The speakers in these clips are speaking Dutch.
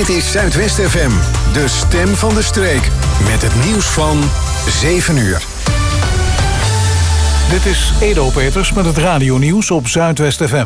Dit is Zuidwest FM, de stem van de streek. Met het nieuws van 7 uur. Dit is Edo Peters met het radionieuws op Zuidwest FM.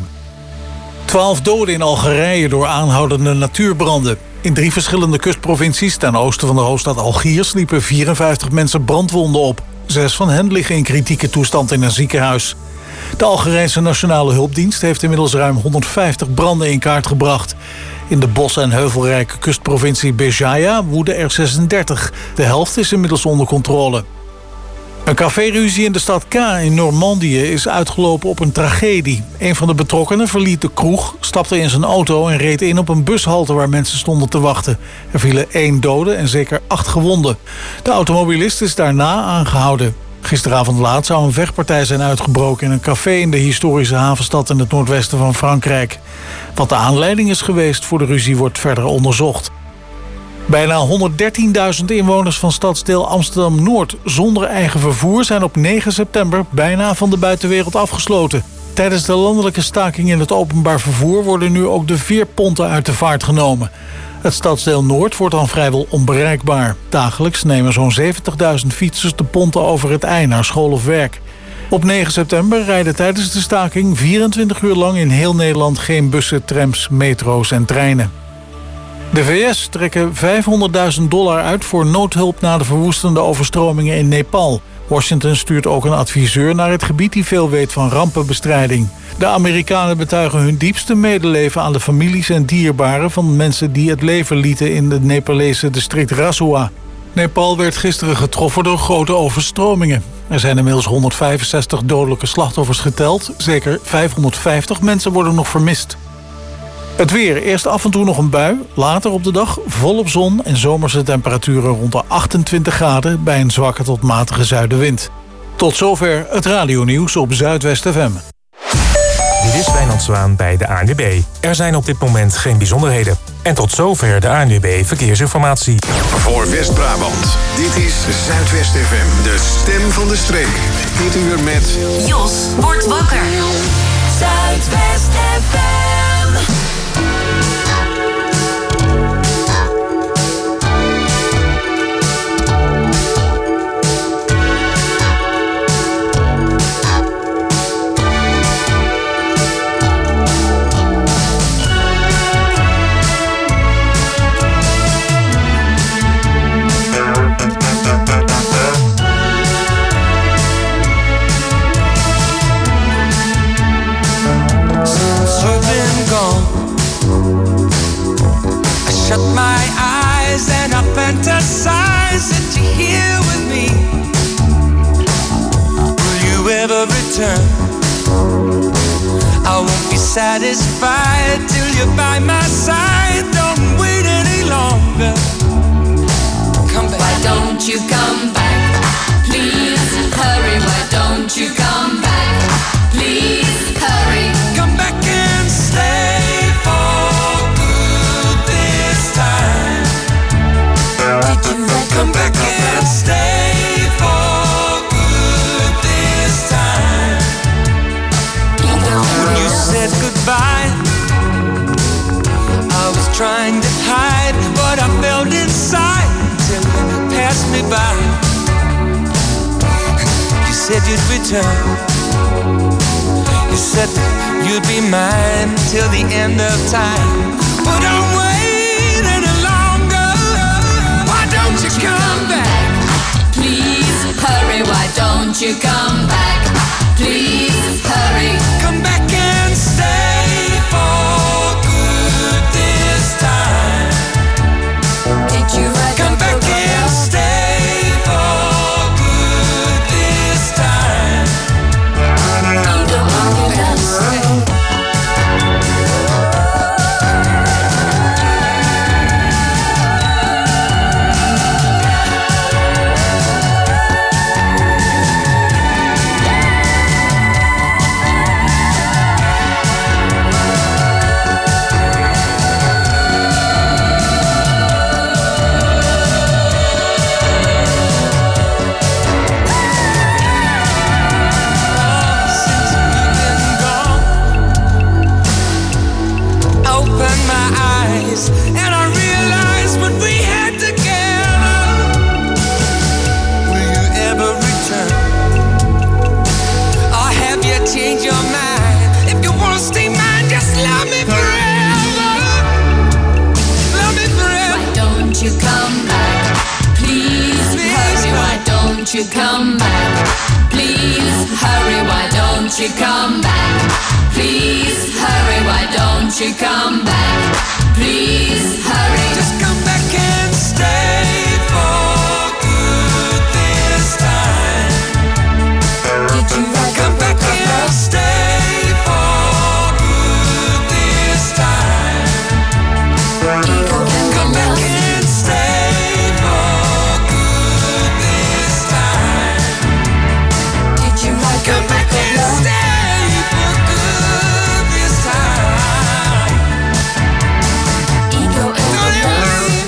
12 doden in Algerije door aanhoudende natuurbranden. In 3 verschillende kustprovincies ten oosten van de hoofdstad Algiers liepen 54 mensen brandwonden op. 6 van hen liggen in kritieke toestand in een ziekenhuis. De Algerijnse Nationale Hulpdienst heeft inmiddels ruim 150 branden in kaart gebracht. In de bos- en heuvelrijke kustprovincie Béjaïa woeden er 36. De helft is inmiddels onder controle. Een caféruzie in de stad Caen in Normandië is uitgelopen op een tragedie. Een van de betrokkenen verliet de kroeg, stapte in zijn auto en reed in op een bushalte waar mensen stonden te wachten. Er vielen 1 dode en zeker 8 gewonden. De automobilist is daarna aangehouden. Gisteravond laat zou een vechtpartij zijn uitgebroken in een café in de historische havenstad in het noordwesten van Frankrijk. Wat de aanleiding is geweest voor de ruzie wordt verder onderzocht. Bijna 113.000 inwoners van stadsdeel Amsterdam-Noord zonder eigen vervoer zijn op 9 september bijna van de buitenwereld afgesloten. Tijdens de landelijke staking in het openbaar vervoer worden nu ook de veerponten uit de vaart genomen. Het stadsdeel Noord wordt dan vrijwel onbereikbaar. Dagelijks nemen zo'n 70.000 fietsers de ponten over het IJ naar school of werk. Op 9 september rijden tijdens de staking 24 uur lang in heel Nederland geen bussen, trams, metro's en treinen. De VS trekken $500.000 uit voor noodhulp na de verwoestende overstromingen in Nepal. Washington stuurt ook een adviseur naar het gebied die veel weet van rampenbestrijding. De Amerikanen betuigen hun diepste medeleven aan de families en dierbaren van mensen die het leven lieten in het Nepalese district Rasua. Nepal werd gisteren getroffen door grote overstromingen. Er zijn inmiddels 165 dodelijke slachtoffers geteld. Zeker 550 mensen worden nog vermist. Het weer. Eerst af en toe nog een bui. Later op de dag volop zon en zomerse temperaturen rond de 28 graden... bij een zwakke tot matige zuidenwind. Tot zover het radionieuws op Zuidwest FM. Dit is Wijnand Zwaan bij de ANWB. Er zijn op dit moment geen bijzonderheden. En tot zover de ANWB Verkeersinformatie. Voor West-Brabant, dit is Zuidwest FM, de stem van de streek. Dit uur met... Jos wordt wakker. Zuidwest FM. Shut my eyes and I fantasize that you're here with me. Will you ever return? I won't be satisfied till you're by my side. Don't wait any longer. Come back. Why don't you come back? Please hurry. Why don't you come back? Please hurry. Come back and stay. Come back and stay for good this time. When you said goodbye, I was trying to hide what I felt inside till you passed me by. You said you'd return. You said that you'd be mine till the end of time. But don't wait any longer. Why don't you come back? Please hurry. Why don't you come back? Please hurry. Come back and stay for good this time. Did you write Come back and stay for good this time. Either one of us. you come back? Please hurry, why don't you come back? Please hurry, why don't you come back? Please hurry. Just come back and stay for good this time. Did you write Come back and stay for good this time. Come back and stay for good this time. Did you write Come back and stay for good this time. Ego and Don't ever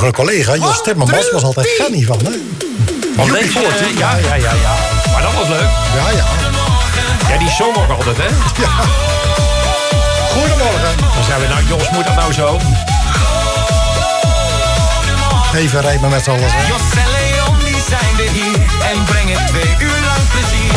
vroeger een collega, Jos Timmermans, was altijd fan hiervan, hè? Van deze, ja. Maar dat was leuk. Ja. Ja, die zong ook altijd, hè? Ja. Goedemorgen. Dan zijn we nou, Jos, moet dat nou zo? Even rijden met z'n allen. Jos en Leon, die zijn weer hier en brengen 2 uur lang plezier.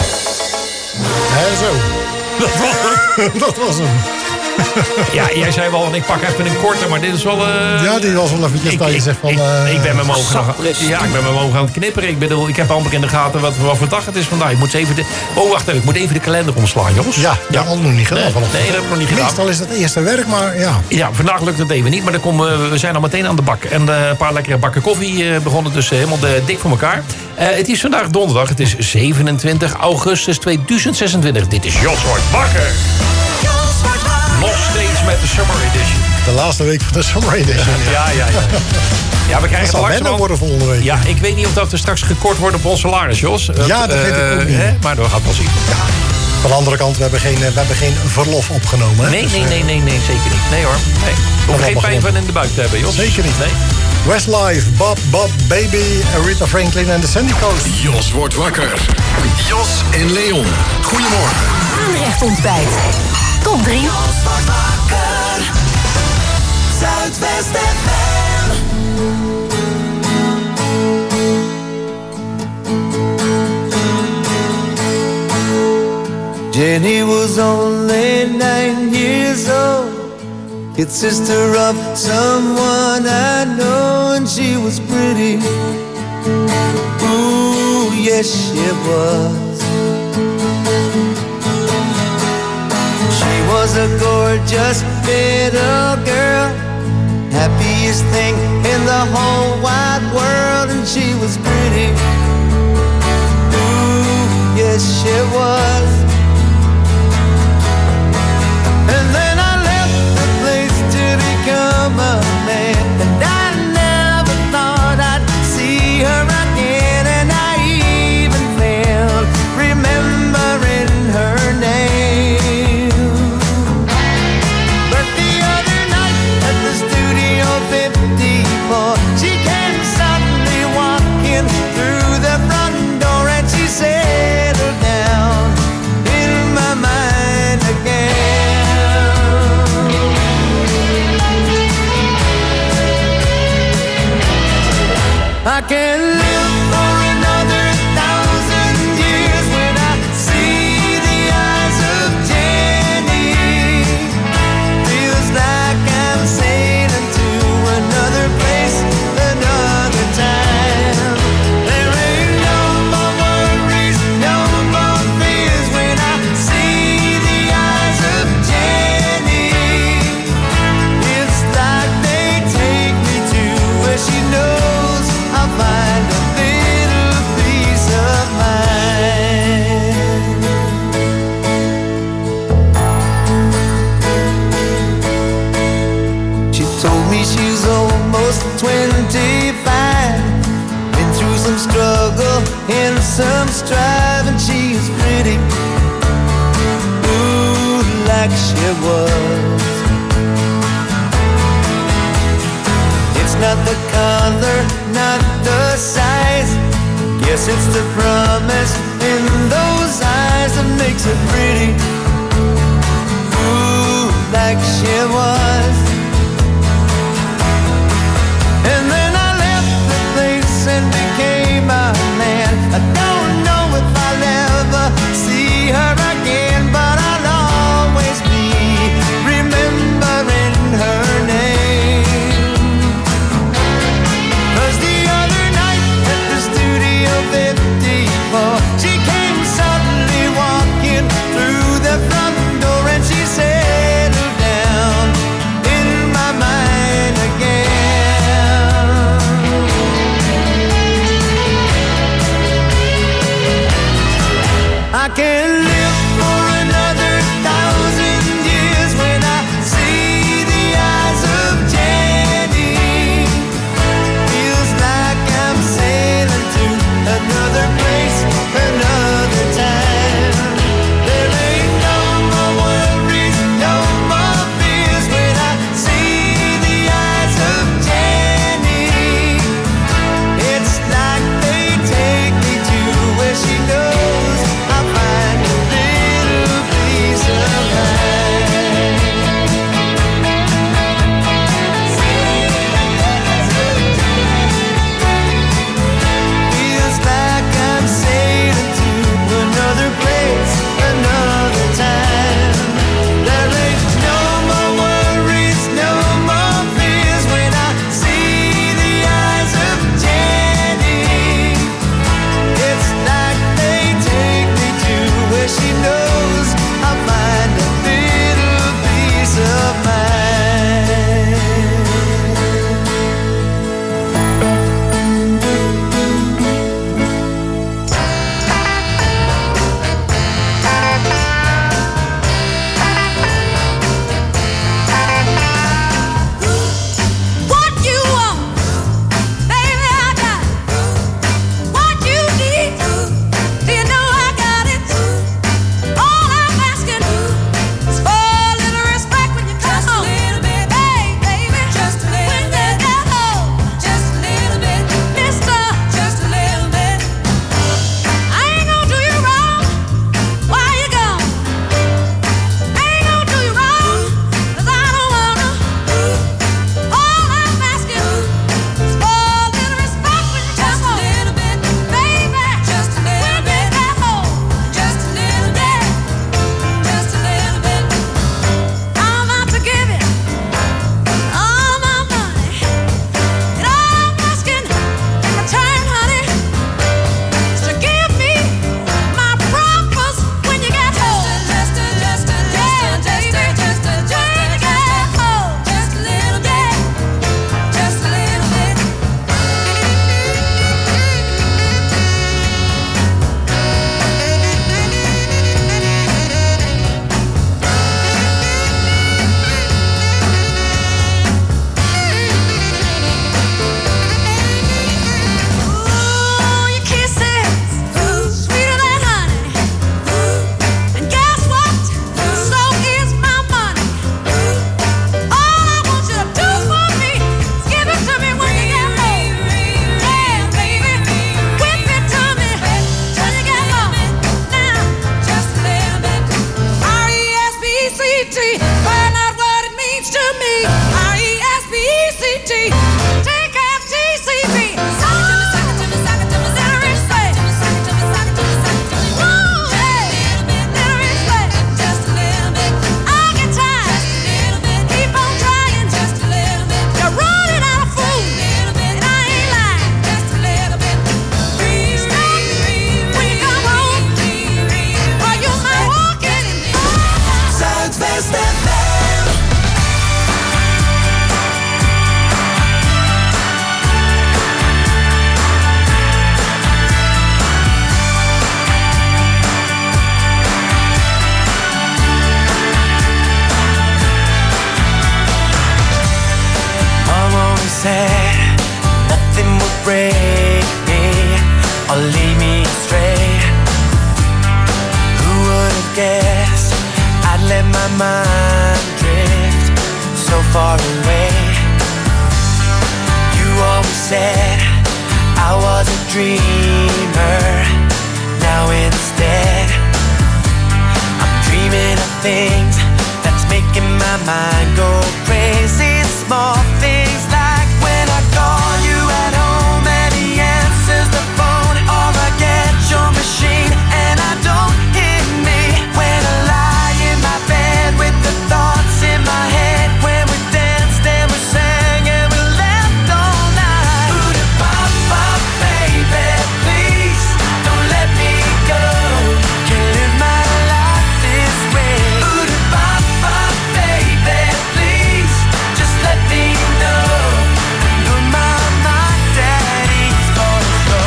Zo. Dat was hem. Ja, jij zei wel, want ik pak even een korte, maar dit is wel... Ja, die was wel eventjes dat je zegt van... ik ben met mijn ogen aan het knipperen. Ik bedoel, ik heb amper in de gaten wat voor dag het is vandaag. Ik moet even wacht even. Ik moet even de kalender omslaan, jongens. Ja, dat had ik nog niet gedaan. Nee, dat heb ik nog niet gedaan. Meestal is het eerste werk, maar ja. Ja, vandaag lukt het even niet, maar we zijn al meteen aan de bak. En een paar lekkere bakken koffie begonnen dus helemaal dik voor elkaar. Het is vandaag donderdag. Het is 27 augustus 2026. Dit is Jos wordt wakker. Nog steeds met de Summer Edition. De laatste week van de Summer Edition. Ja. Ja, we krijgen het langzamerhand worden volgende week. Ja, ik weet niet of dat er straks gekort wordt op ons salaris, Jos. Ja, dat weet ik ook niet. Maar dat gaat wel zien. Ja. Van de andere kant, we hebben geen verlof opgenomen. Hè? Nee, zeker niet. Nee hoor. Nee. We hoeven geen pijn van in de buik te hebben, Jos. Zeker niet. Nee. Westlife, Bob, Baby, Aretha Franklin en de Sandy Coast. Jos wordt wakker. Jos en Leon. Goedemorgen. Aanrecht ontbijt. Top 3. Zuidwest FM. Jenny was only 9 years old, kid sister of someone I know, and she was pretty. Ooh, yes she was. She was a gorgeous little girl, happiest thing in the whole wide world, and she was pretty. Ooh, yes she was. And then I left the place to become a man, and I never thought I'd see her again, and I even failed remembering her name. But the other night at the Studio 54, she came suddenly walking through the front door, and she settled down in my mind again. I can live for another 1,000 years when I see the eyes of Jenny. Feels like I'm sailing to another place, another time. There ain't no more worries, no more fears when I see the eyes of Jenny. It's like they take me to where she knows I'll find a little peace of mind. She told me she's almost 25, been through some struggle and some strife, and she's pretty, ooh, like she was. It's not the color, not the size, guess it's the promise in those eyes that makes her pretty, ooh, like she was. And then I left the place and became a man. I don't know if I'll ever see her again, but I'll always be remembering her name. 'Cause the other night at the Studio 54, she came suddenly walking through the front door, and she settled down in my mind again. I can live for another 1,000 years when I see the eyes of Jenny. Feels like I'm sailing to another place, another time. There ain't no more worries, no more fears when I see the eyes of Jenny. mind drift so far away. You always said I was a dreamer. Now instead I'm dreaming of things that's making my mind go crazy. Small things like when I call you at home and he answers the phone, or I get your machine and I don't hear me. When I lie in my bed with the thoughts in my head, when we danced and we sang and we laughed all night. Ooh-da-bop-bop, baby, please don't let me go. Can't live my life this way. Ooh-da-bop-bop, baby, please just let me know. You're my daddy's gonna go.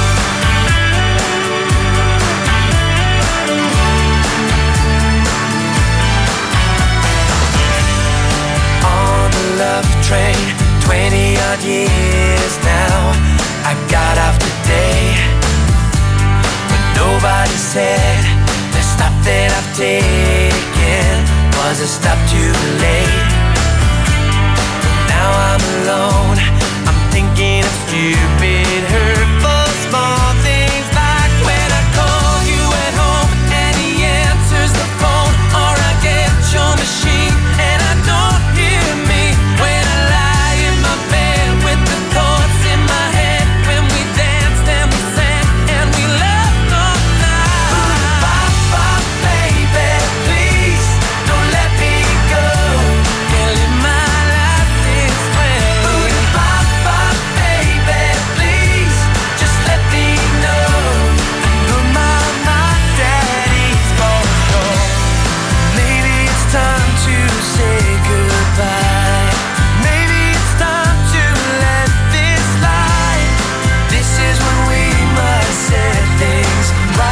On the love train, 20-odd years now, I got off today, but nobody said the stop that I've taken was a stop too late. Now I'm alone, I'm thinking of stupid, hurtful, small things like when I call you at home and he answers the phone, or I get your machine and I don't hear me. When I lie in my bed with the thoughts in my head, when we danced and we sang and we laughed all night. Ooh-da-bop-bop, baby, please don't let me go. Can't live my life this way. Ooh-da-bop-bop, baby, please just let me know. You're my daddy's gonna go. Maybe it's time to say goodbye. Maybe it's time to let this lie. This is when we must set things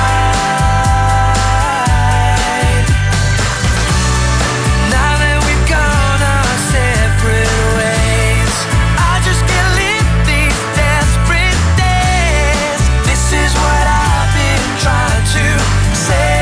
right. Now that we've gone our separate ways, I just can't live these desperate days. This is what I've been trying to say.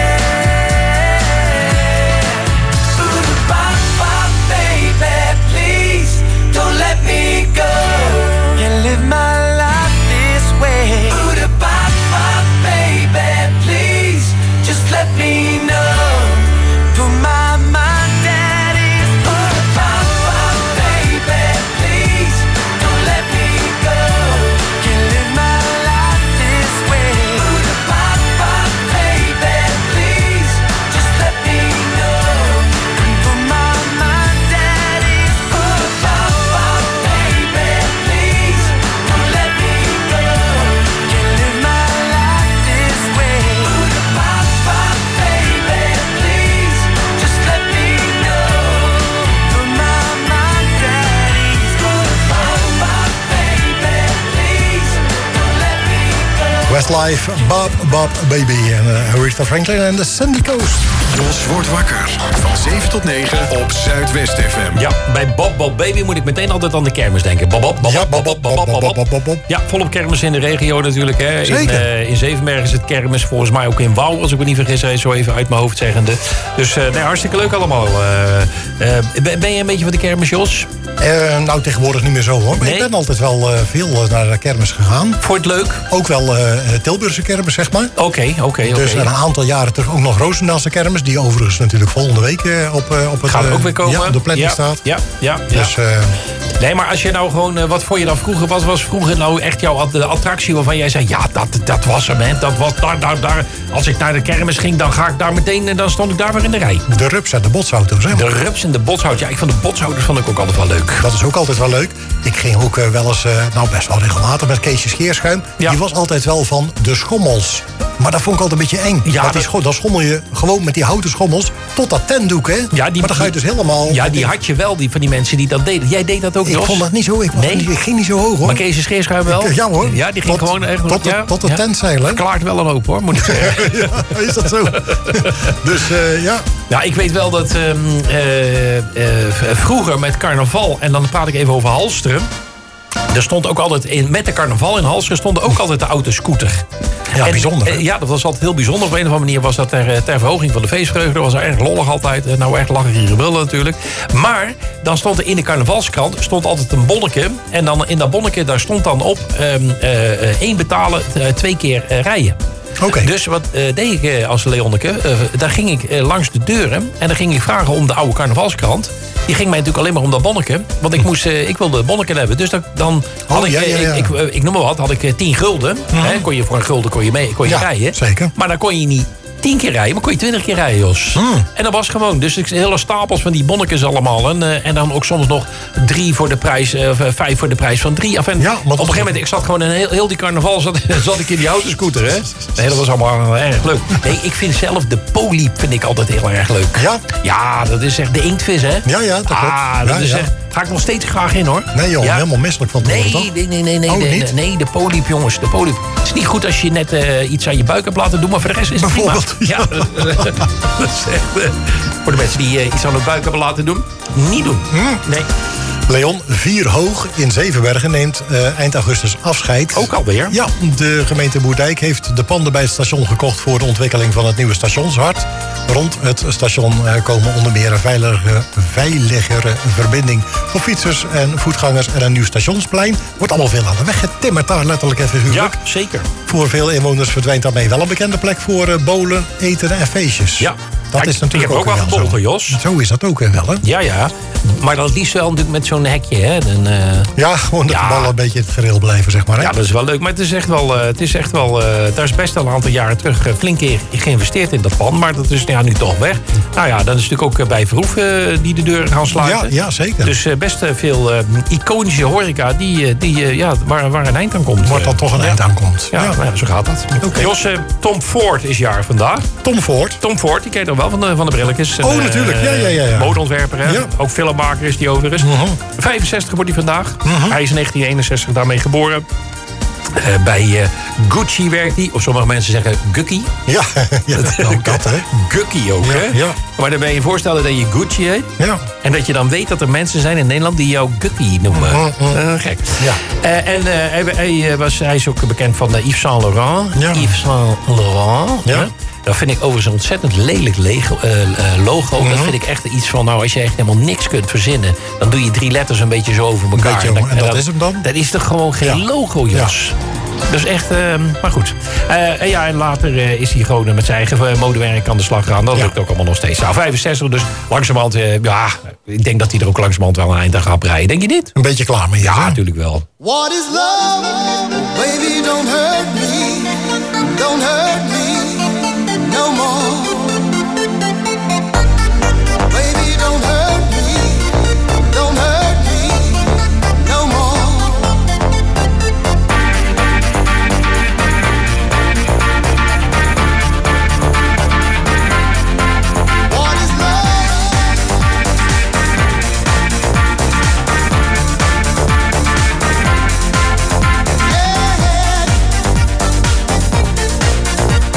Ooh-da-bop-bop, baby, please don't let me go. Can't live my life this way. Ooh-da-bop-bop, baby, please just let me know. Put my mind at ease. Ooh-da-bop-bop, baby, please don't let me go. Can't live my life this way. Ooh-da-bop-bop, baby, please just let me know. Put my mind at ease. Ooh-da-bop-bop, baby, please don't let me go. Can't live my life this way. Ooh-da-bop-bop, baby, please just let me know. Put my mind at ease. Ooh-da-bop-bop, baby, please don't let me go. Westlife, Bob, Baby en Aretha Franklin en de Sandy Coast. Jos wordt wakker. Van 7 tot 9 op Zuidwest FM. Ja, bij Bob Baby moet ik meteen altijd aan de kermis denken. Bob. Ja, volop kermis in de regio natuurlijk. Hè. In Zevenberg is het kermis. Volgens mij ook in Wouw, als ik me niet vergis. Zo even uit mijn hoofd zeggende. Dus hartstikke leuk allemaal. Ben je een beetje van de kermis, Jos? Nou, tegenwoordig niet meer zo hoor. Maar Nee? ik ben altijd wel veel naar de kermis gegaan. Vond je het leuk? Ook wel Tilburgse kermis, zeg maar. Oké. Dus een aantal jaren terug ook nog Roosendaalse kermis. Die overigens natuurlijk volgende week op het... Gaat ook weer komen? Ja, op de planning staat. Ja. Dus, nee, maar als je nou gewoon... wat vond je dan vroeger? Wat was vroeger nou echt jouw attractie waarvan jij zei... Ja, dat was hem, hè. Dat was daar. Als ik naar de kermis ging, dan ga ik daar meteen... dan stond ik daar weer in de rij. de rups en de botsauto's, hè. De rups en de botshout. Ja, ik vond de botshouders vond ik ook altijd wel leuk. Dat is ook altijd wel leuk. Ik ging ook wel eens, best wel regelmatig met Keesje Scheerschuim. Ja. Die was altijd wel van de schommels. Maar dat vond ik altijd een beetje eng. Ja, Want dan schommel je gewoon met die houten schommels tot dat tentdoek, hè? Ja, maar dan ga je dus helemaal... Ja, die had je wel, van die mensen die dat deden. Jij deed dat ook, Ik Jos? vond dat niet zo. Ik ging niet zo hoog, hoor. Maar Kees Scheerschuim wel? Ja, hoor. Ja, die ging gewoon echt... Tot de tentzeilen. Verklaart wel een hoop, hoor, moet ik zeggen. Ja, is dat zo? Dus, ja... Nou, ik weet wel dat vroeger met carnaval... en dan praat ik even over Halsteren... Er stond ook altijd, met de carnaval in Halsen, stond ook altijd de autoscooter. Ja, bijzonder. Hè? Ja, dat was altijd heel bijzonder. Op een of andere manier was dat ter verhoging van de feestvreugde. Dat was erg lollig altijd. Nou, echt lachen hier brullen natuurlijk. Maar dan stond er in de carnavalskrant stond altijd een bonneke. En dan in dat bonneke, daar stond dan op 1 betalen, 2 keer rijden. Okay. Dus wat deed ik als Leonneke? Daar ging ik langs de deuren en dan ging ik vragen om de oude carnavalskrant. Die ging mij natuurlijk alleen maar om dat bonneke. Want ik wilde bonneke hebben. Dus dan had ik noem maar wat, had ik 10 gulden. Hè, kon je voor een gulden kon je rijden. Zeker. Maar dan kon je niet 10 keer rijden, maar kon je 20 keer rijden, Jos. En dat was gewoon. Dus hele stapels van die bonnetjes allemaal. En dan ook soms nog 3 voor de prijs, 5 voor de prijs van 3. Op een gegeven moment, ik zat gewoon in heel die carnaval zat ik in die autoscooter. Hè? Nee, dat was allemaal erg leuk. Nee, ik vind zelf de poliep vind ik altijd heel erg leuk. Ja? Ja, dat is echt de inktvis, hè? Ja, dat klopt. Dat is echt... Ga ik nog steeds graag in, hoor. Nee, joh, helemaal misselijk van het toch? Nee, de poliep, jongens. De poliep. Het is niet goed als je net iets aan je buik hebt laten doen, maar voor de rest is het prima. Ja, dat is echt... voor de mensen die iets aan hun buik hebben laten doen, niet doen. Nee. Leon, 4 Hoog in Zevenbergen neemt eind augustus afscheid. Ook alweer? Ja, de gemeente Moerdijk heeft de panden bij het station gekocht voor de ontwikkeling van het nieuwe stationshart. Rond het station komen onder meer een veiligere verbinding voor fietsers en voetgangers en een nieuw stationsplein. Wordt allemaal veel aan de weg getimmerd daar, letterlijk en figuurlijk. Ja, zeker. Voor veel inwoners verdwijnt daarmee wel een bekende plek voor bolen, eten en feestjes. Ja. Dat is natuurlijk ook wel gebolgen, Jos. Zo is dat ook wel, hè? Ja. Maar dan liefst wel natuurlijk met zo'n hekje, hè? Ja, gewoon dat de ballen een beetje in het gereel blijven, zeg maar. Hè? Ja, dat is wel leuk. Maar het is echt wel... daar is best al een aantal jaren terug flink geïnvesteerd in dat pand. Maar dat is nu toch weg. Nou ja, dan is natuurlijk ook bij Verhoef die de deuren gaan sluiten. Ja, zeker. Dus best veel iconische horeca waar een eind aan komt. Wordt dan toch een eind aan komt. Ja, zo gaat dat. Okay. Jos, Tom Ford is jaar vandaag. Tom Ford, die ken je toch wel van de brilletjes. Natuurlijk. Ja. Modeontwerper, hè? Ja. Ook filmmaker is die overigens. 65 wordt hij vandaag. Hij is in 1961 daarmee geboren. Bij Gucci werkt hij. Of sommige mensen zeggen Gucci. Ja, ook dat, hè? Gucci ook, hè? Ja. Maar dan ben je voorstellen dat je Gucci heet. Ja. En dat je dan weet dat er mensen zijn in Nederland die jou Gucci noemen. Gek. Ja. Hij is ook bekend van Yves Saint Laurent. Ja. Yves Saint Laurent. Ja. Dat vind ik overigens een ontzettend lelijk logo. Dat vind ik echt iets van, als je echt helemaal niks kunt verzinnen, dan doe je 3 letters een beetje zo over elkaar. En dat is hem dan? Dat is toch gewoon geen logo, Jos? Ja. Dus echt, maar goed. En later is hij gewoon met zijn eigen modewerk aan de slag gegaan. Dat lukt ook allemaal nog steeds. Nou, 65, dus langzamerhand, ik denk dat hij er ook langzamerhand wel een eind aan gaat breien. Denk je niet? Een beetje klaar mee. Ja, natuurlijk wel. What is love? Baby, don't hurt me. Don't hurt me. No more. Baby, don't hurt me. Don't hurt me. No more. What is love? Yeah.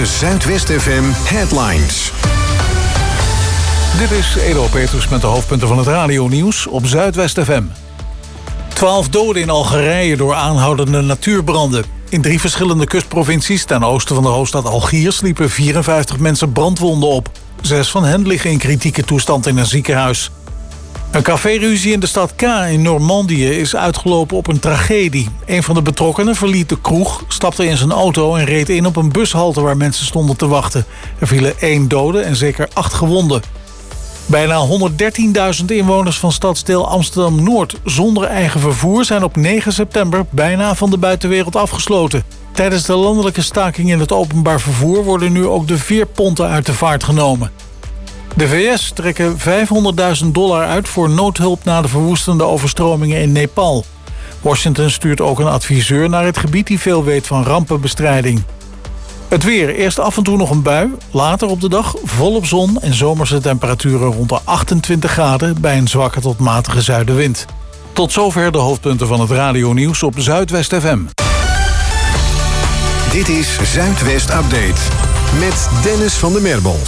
de Zuidwest FM Headlines. Dit is Edo Peters met de hoofdpunten van het radionieuws op Zuidwest FM. 12 doden in Algerije door aanhoudende natuurbranden. In 3 verschillende kustprovincies ten oosten van de hoofdstad Algiers liepen 54 mensen brandwonden op. 6 van hen liggen in kritieke toestand in een ziekenhuis. Een caféruzie in de stad K in Normandië is uitgelopen op een tragedie. Een van de betrokkenen verliet de kroeg, stapte in zijn auto en reed in op een bushalte waar mensen stonden te wachten. Er vielen 1 dode en zeker 8 gewonden. Bijna 113.000 inwoners van stadsdeel Amsterdam-Noord zonder eigen vervoer zijn op 9 september bijna van de buitenwereld afgesloten. Tijdens de landelijke staking in het openbaar vervoer worden nu ook de veerponten uit de vaart genomen. De VS trekken $500.000 uit voor noodhulp na de verwoestende overstromingen in Nepal. Washington stuurt ook een adviseur naar het gebied die veel weet van rampenbestrijding. Het weer, eerst af en toe nog een bui, later op de dag volop zon en zomerse temperaturen rond de 28 graden bij een zwakke tot matige zuidenwind. Tot zover de hoofdpunten van het radionieuws op Zuidwest FM. Dit is Zuidwest Update met Dennis van der Merbel.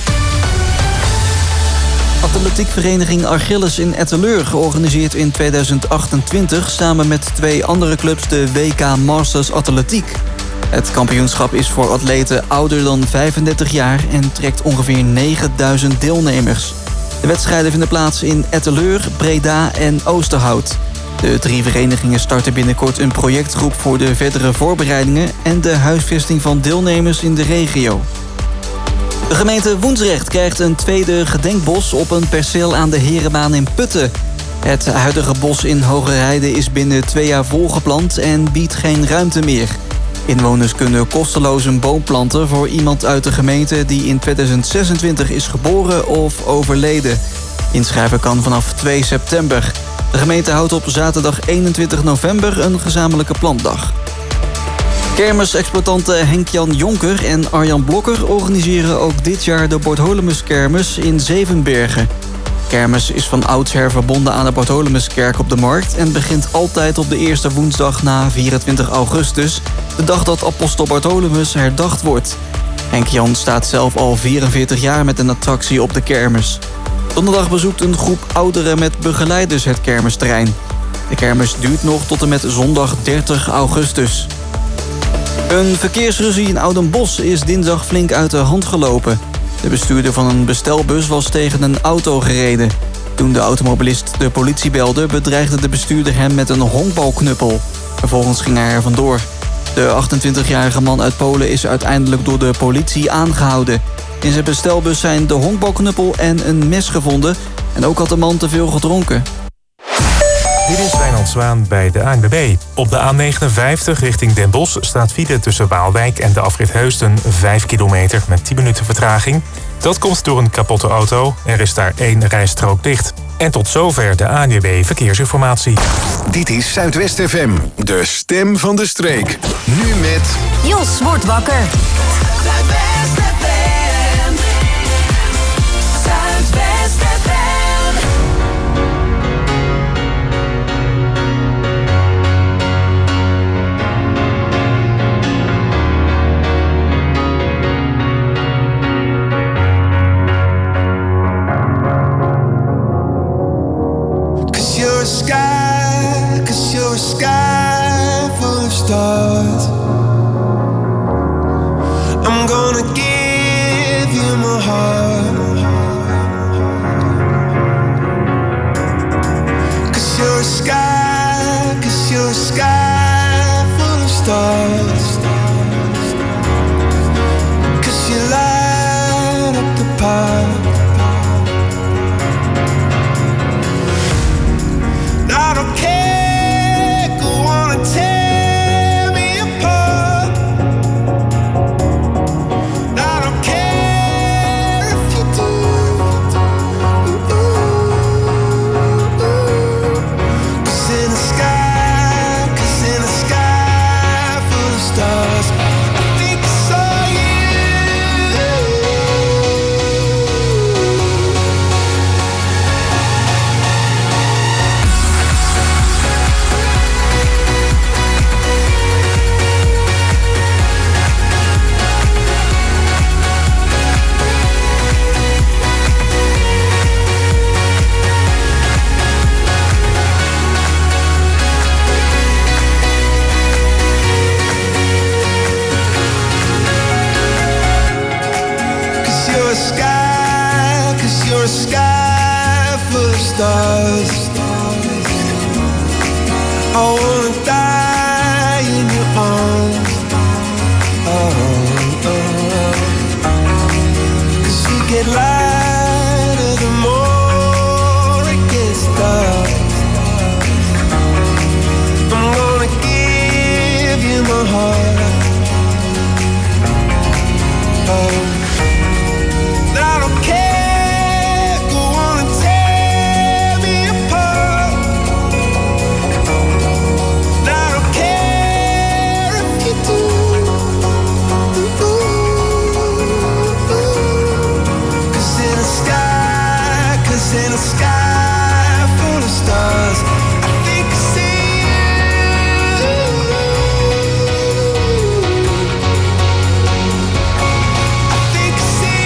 Atletiekvereniging Argilles in Etteleur organiseert in 2028 samen met 2 andere clubs de WK Masters Atletiek. Het kampioenschap is voor atleten ouder dan 35 jaar en trekt ongeveer 9000 deelnemers. De wedstrijden vinden plaats in Etteleur, Breda en Oosterhout. De 3 verenigingen starten binnenkort een projectgroep voor de verdere voorbereidingen en de huisvesting van deelnemers in de regio. De gemeente Woensdrecht krijgt een tweede gedenkbos op een perceel aan de Herenbaan in Putten. Het huidige bos in Hogerijde is binnen 2 jaar volgeplant en biedt geen ruimte meer. Inwoners kunnen kosteloos een boom planten voor iemand uit de gemeente die in 2026 is geboren of overleden. Inschrijven kan vanaf 2 september. De gemeente houdt op zaterdag 21 november een gezamenlijke plantdag. Kermisexploitanten Henk-Jan Jonker en Arjan Blokker organiseren ook dit jaar de Bartholomeuskermis in Zevenbergen. Kermis is van oudsher verbonden aan de Bartholomeuskerk op de Markt en begint altijd op de eerste woensdag na 24 augustus, de dag dat apostel Bartholomeus herdacht wordt. Henk-Jan staat zelf al 44 jaar met een attractie op de kermis. Donderdag bezoekt een groep ouderen met begeleiders het kermisterrein. De kermis duurt nog tot en met zondag 30 augustus. Een verkeersruzie in Oudenbosch is dinsdag flink uit de hand gelopen. De bestuurder van een bestelbus was tegen een auto gereden. Toen de automobilist de politie belde, bedreigde de bestuurder hem met een honkbalknuppel. Vervolgens ging hij er vandoor. De 28-jarige man uit Polen is uiteindelijk door de politie aangehouden. In zijn bestelbus zijn de honkbalknuppel en een mes gevonden. En ook had de man te veel gedronken. Dit is Wijnand Zwaan bij de ANWB. Op de A59 richting Den Bosch staat file tussen Waalwijk en de afrit Heusden 5 kilometer met 10 minuten vertraging. Dat komt door een kapotte auto. Er is daar 1 rijstrook dicht. En tot zover de ANWB Verkeersinformatie. Dit is Zuidwest FM, de stem van de streek. Nu met Jos wordt wakker. Zuidwest FM. Zuidwest FM. Cause you're a sky full of stars. I'm gonna give you my heart. Cause you're a sky full of stars. Cause you light up the park. I don't care, go on and tear me apart. I don't care if you do. 'Cause wanna die in your arms. Cause you get lighter the more it gets dark. I'm gonna give you my heart. I don't care, go on and tear me apart. I don't care if you do. Cause in a sky full of stars, I think I see you. I think I see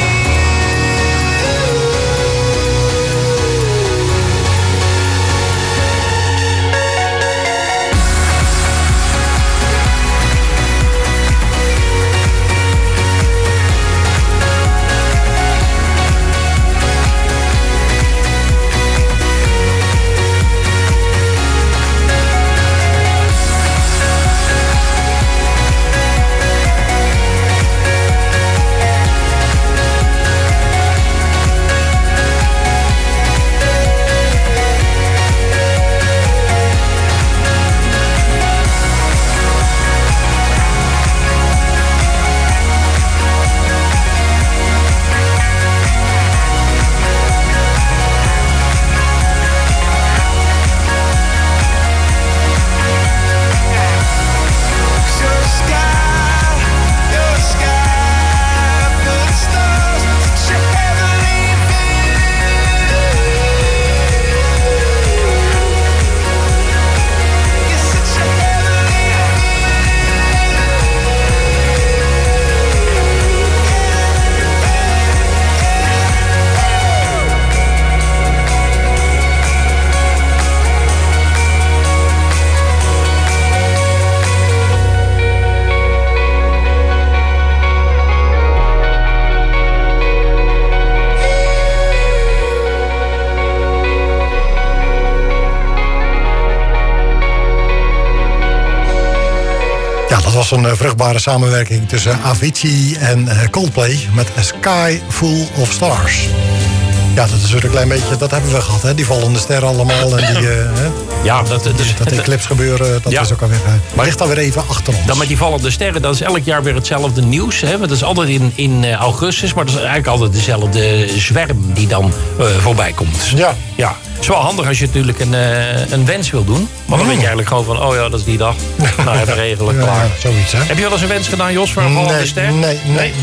Dat was een vruchtbare samenwerking tussen Avicii en Coldplay met A Sky Full of Stars. Ja, dat is weer een klein beetje, dat hebben we gehad, hè? Die vallende sterren allemaal en die... Ja, dat eclipse gebeuren, dat is ook alweer... Maar ligt alweer even achter ons. Dan met die vallende sterren, dat is elk jaar weer hetzelfde nieuws. Hè? Want dat is altijd in augustus, maar dat is eigenlijk altijd dezelfde zwerm die dan voorbij komt. Ja. Ja. Het is wel handig als je natuurlijk een wens wil doen. Maar dan weet je eigenlijk gewoon van, oh ja, dat is die dag. Nou, even regelen, klaar. Zoiets, hè? Heb je wel eens een wens gedaan, Jos, voor een vallende ster? Nee.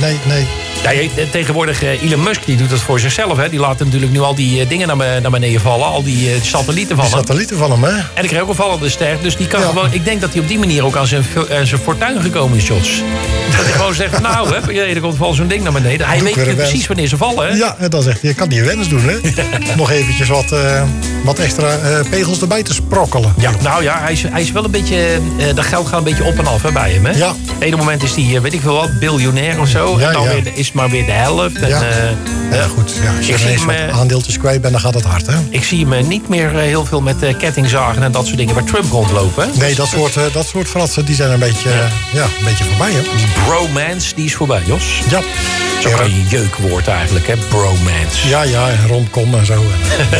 Ja, tegenwoordig Elon Musk die doet dat voor zichzelf. Hè. Die laat natuurlijk nu al die dingen naar beneden vallen. Al die satellieten van hem. Satellieten van hem, hè? En ik kreeg ook een vallende ster. Dus die kan gewoon... Ik denk dat hij op die manier ook aan zijn fortuin gekomen is, Jos. Dat hij gewoon zegt, nou, hè, er komt wel zo'n ding naar beneden. Hij weet precies wanneer ze vallen, hè? Ja, en dan zegt hij, je kan niet je wens doen, hè? Nog eventjes wat extra pegels erbij te sprokkelen. Ja, nou ja, hij is wel een beetje... dat geld gaat een beetje op en af hè, bij hem, hè? Ja. Op het ene moment is hij, weet ik veel wat, biljonair of zo. Ja, en dan weer, is het maar weer de helft. En, ja, goed. Ja, als je ineens wat aandeeltjes kwijt bent, dan gaat het hard, hè? Ik zie hem niet meer heel veel met kettingzagen en dat soort dingen waar Trump rondlopen. Hè? Nee, dat soort fratsen, die zijn een beetje voorbij, hè? Die bromance, die is voorbij, Jos. Ja. Dat is ook een jeukwoord eigenlijk, hè? Bromance. Ja, en romcom en zo.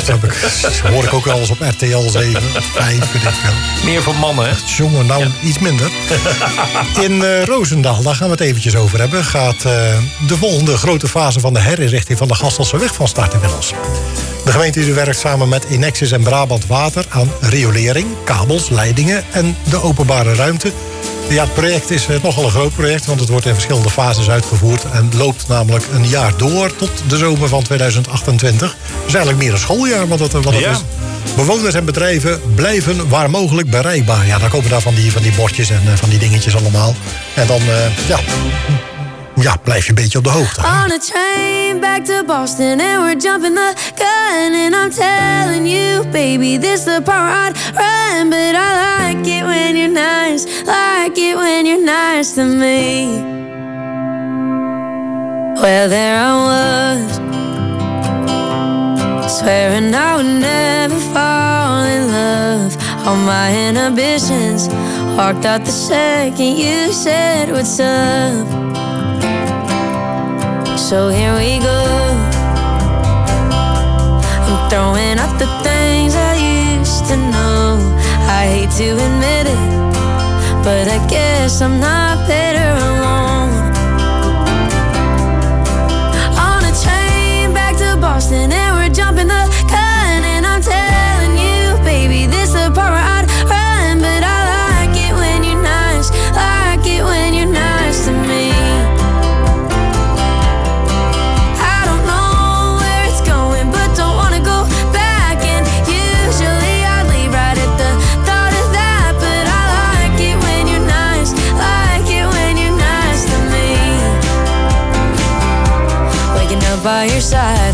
Dat hoor ik ook wel eens op RTL 7, 5, weet ik veel. Meer voor mannen, hè? Jongen, nou iets minder. In Roosendaal, daar gaan we het eventjes over hebben, gaat de volgende grote fase van de herinrichting van de Gasselseweg van start inmiddels. De gemeente werkt samen met Enexis en Brabant Water aan riolering, kabels, leidingen en de openbare ruimte. Ja, het project is nogal een groot project, want het wordt in verschillende fases uitgevoerd en loopt namelijk een jaar door tot de zomer van 2028. Dus eigenlijk meer een schooljaar wat het is. Bewoners en bedrijven blijven waar mogelijk bereikbaar. Ja, dan komen daar van die bordjes en van die dingetjes allemaal. En dan, blijf je een beetje op de hoogte. On a train back to Boston and we're jumping the gun and I'm telling you, baby, this the part I'd run, but I like it when you're nice, like it when you're nice to me. Well, there I was, swearing I would never fall in love. all my inhibitions. Walked out the second you said what's up. So here we go. I'm throwing out the things I used to know. I hate to admit it, but I guess I'm not better alone. On a train back to Boston and we're jumping the gun, and I'm telling you, baby, this the part where I'd run, but I like it when you're nice, like it when you're nice to me. I don't know where it's going, but don't wanna go back, and usually I leave right at the thought of that, but I like it when you're nice, like it when you're nice to me. Waking up by your side,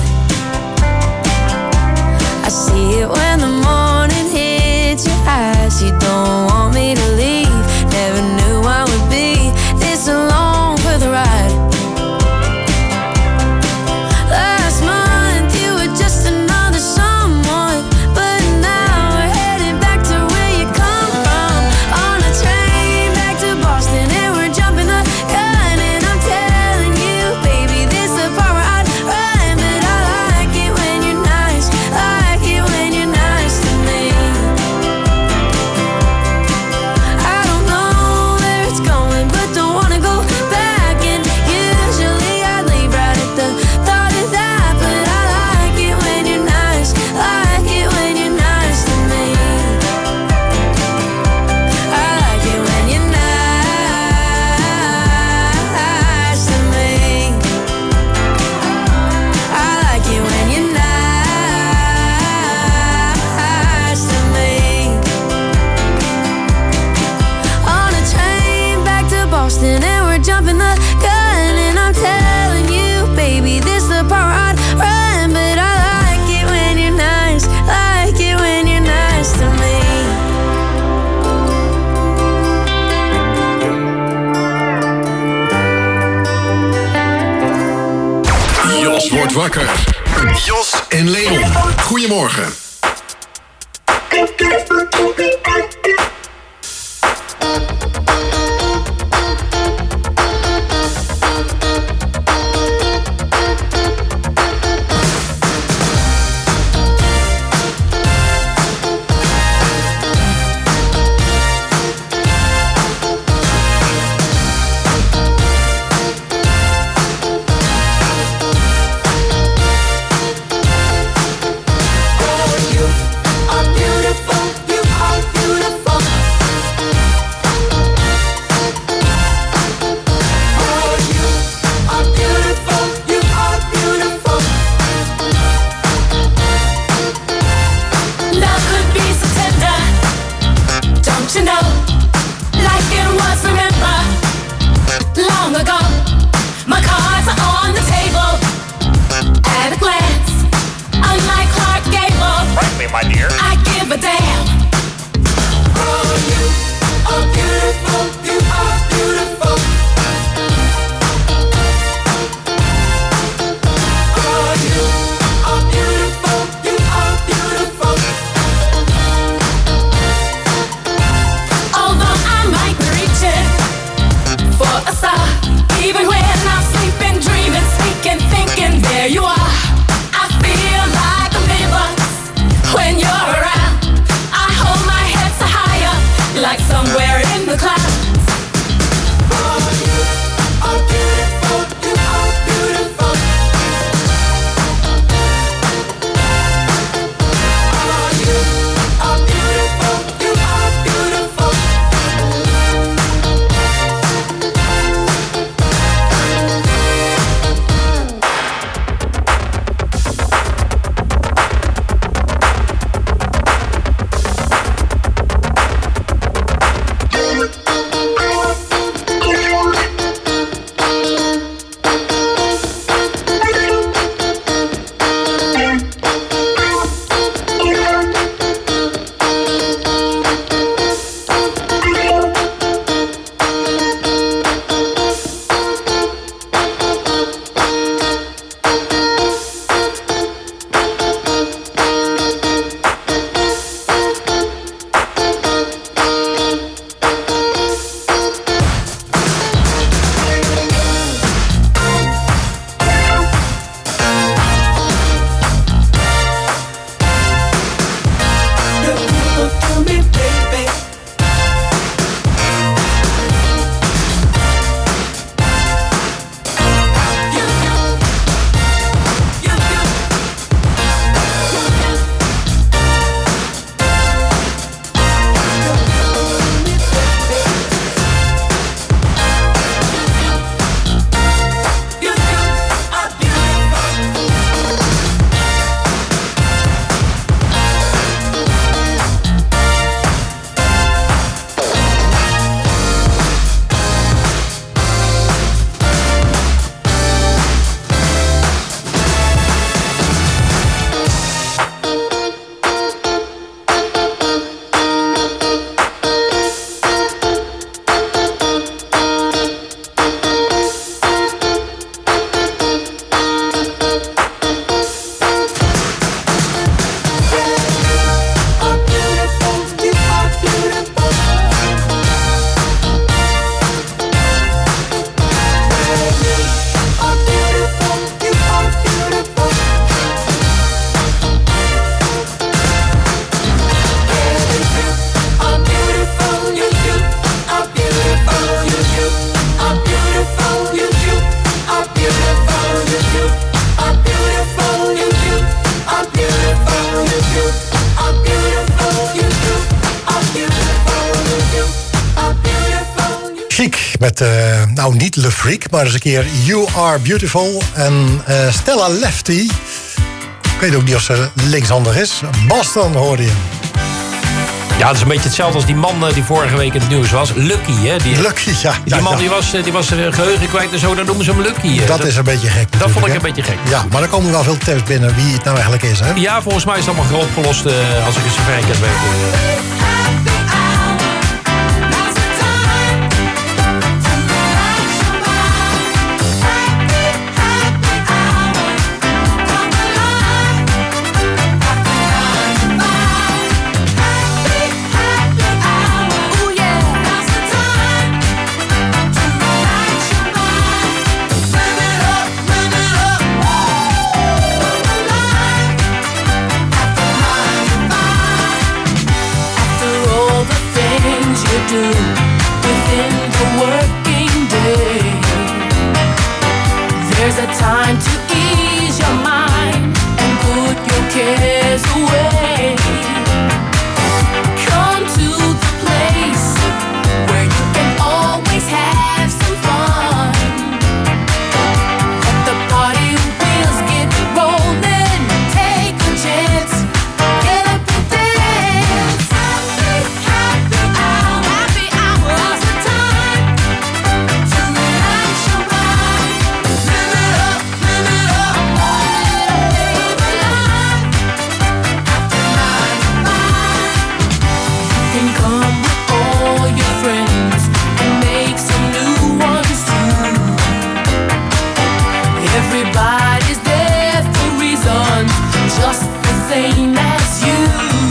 I see it when the morning hits your eyes. You don't want me to leave, never knew I would be this alone for the ride. Last month you were just another someone, but now we're headed back to where you come from. On a train back to Boston and we're jumping the gun, and I'm telling you, baby, this the part where I'd run, but I like it when you're nice, like it when you're nice to me. I don't know where it's going, but don't wanna go back, and usually I leave right at the thought of that, but I like it when you're nice, like it when you're nice to me. I like it when you're nice to me. I like it when you're nice to me. On a train back to Boston and we're jumping the gun, and I'm telling you, baby, this the part where I'd run, but I like it when you're nice, like it when you're nice to me. Jos wordt wakker. Jos en Leon. Goedemorgen. Love could be so tender, don't you know? Like it was, remember, long ago. My cards are on the table, at a glance. Unlike Clark Gable, Frankly, my dear. I give a damn. Oh, you are beautiful, you are beautiful. Oh, you are beautiful, you are beautiful. Although I might be reaching for a star, even when I'm sleeping, dreaming, speaking, thinking, there you are. I feel like a million when you're around. I hold my head so higher, like somewhere in the clouds. Oh, you are beautiful, you are beautiful. Oh, you are beautiful, you are beautiful. Met, nou niet Le Freak, maar eens een keer You Are Beautiful. En Stella Lefty. Ik weet ook niet of ze linkshandig is. Boston hoorde je. Ja, dat is een beetje hetzelfde als die man die vorige week in het nieuws was. Lucky, hè? Lucky, ja. Die man die was geheugen kwijt en zo, dan noemen ze hem Lucky. Dat is een beetje gek. Dat vond ik een beetje gek. Ja, maar er komen wel veel tips binnen wie het nou eigenlijk is, hè? Ja, volgens mij is het allemaal opgelost als ik het zover ik het weet. Time to ease your mind and put your cares away. Come to the place where you can always have some fun. Let the party wheels get rolling. Take a chance, get up and dance. Happy hour, happy hour. Now's the time to relax your mind. Live it up. Everybody's there for reasons just the same as you.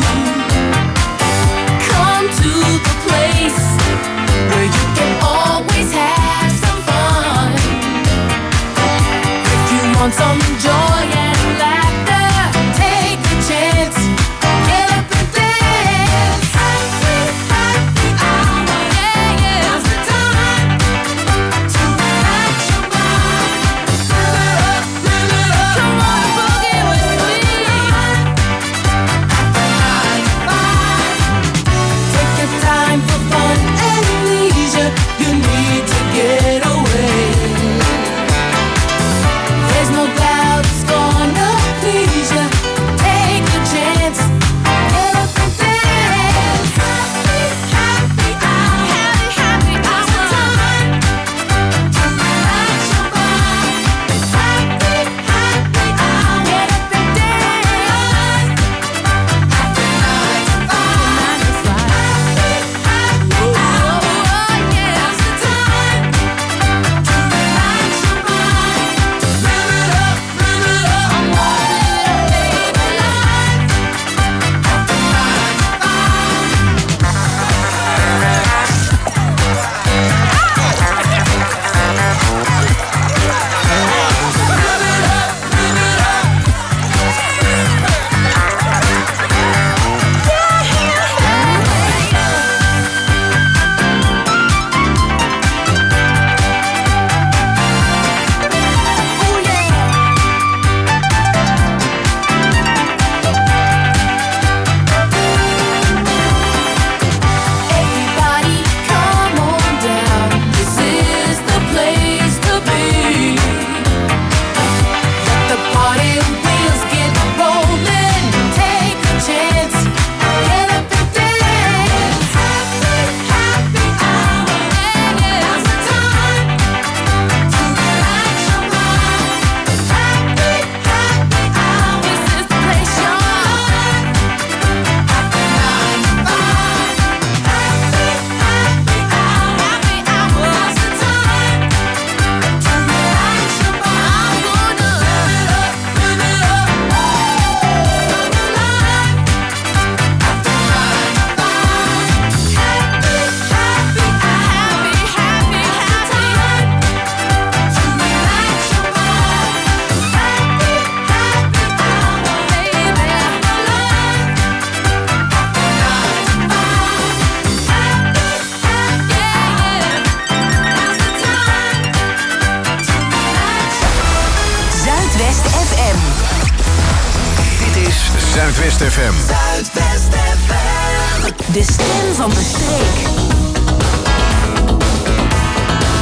Come to the place where you can always have some fun. If you want some joy and laughter, take a chance, get up and dance. Happy hour, yeah, yeah. Now's the time to relax your mind. Come on, boogie with me. Take your time for fun and leisure. You need to get away. There's no doubt it's gonna please you. Take a chance, get up and dance. Happy hour, happy hour. Time to relax your mind. Happy hour, get up and dance. After 9 to 5, oh yeah, now's the time to relax your mind. Live it up, live it up, live it life. After 9 to 5. Everybody come on down. This is the place to be. Let the party wheels get rolling. Take a chance, get up and dance. Happy hour, yeah, yeah. Now's the time to relax your mind. Happy hour, this is the place you're at. After 9 to 5. Happy hour, now's the time to relax your mind. Gonna live it up, live it up, live it life. After 9 to 5. Happy time to relax your mind. Happy hour, baby, life. After 9 to 5. Zuidwest FM. Dit is Zuidwest FM. Zuidwest FM. De stem van de streek.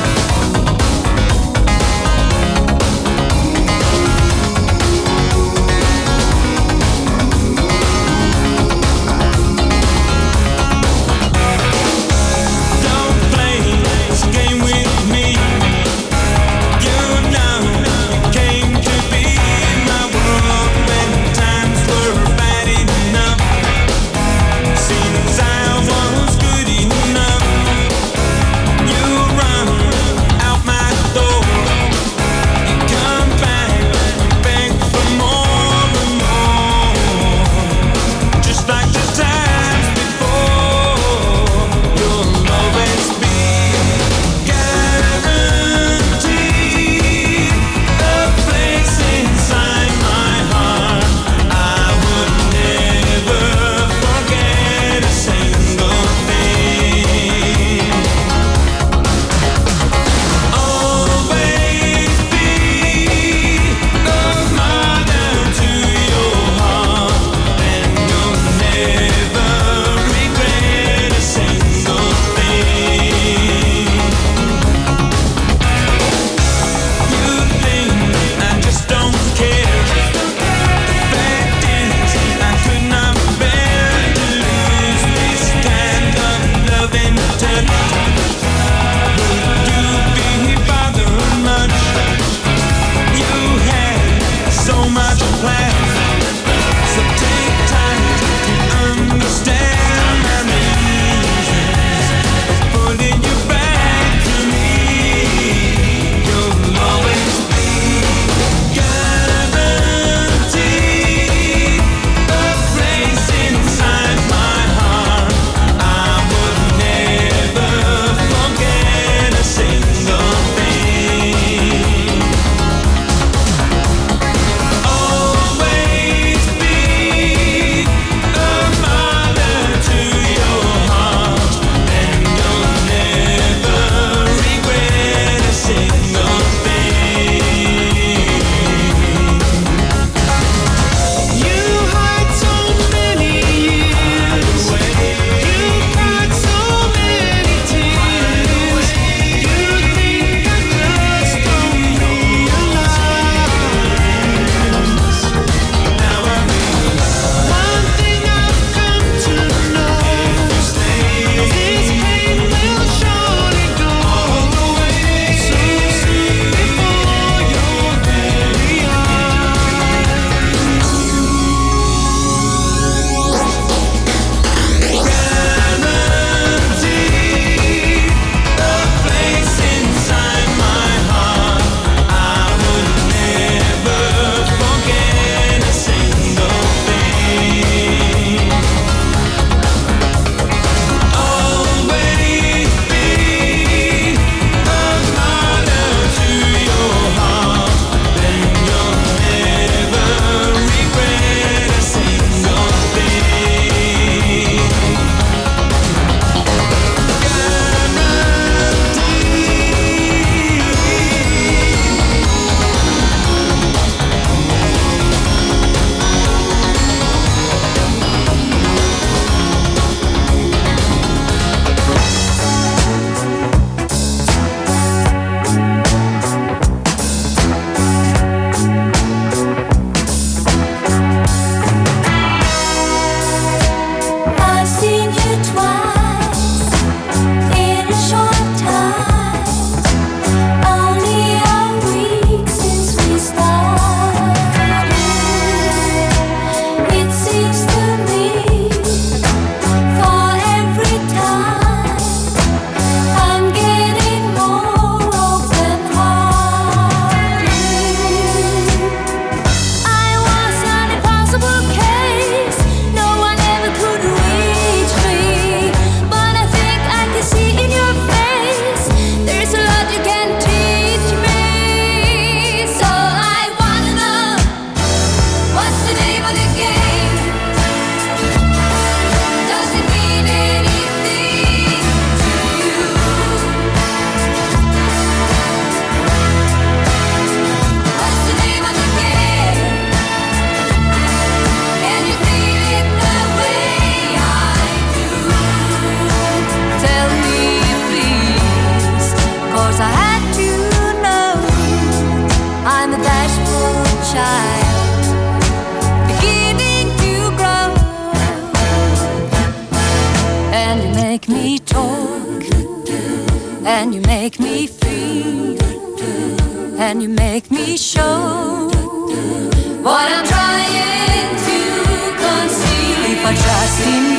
make me talk, and you make me feel, and you make me show what I'm trying to conceal. If I trust in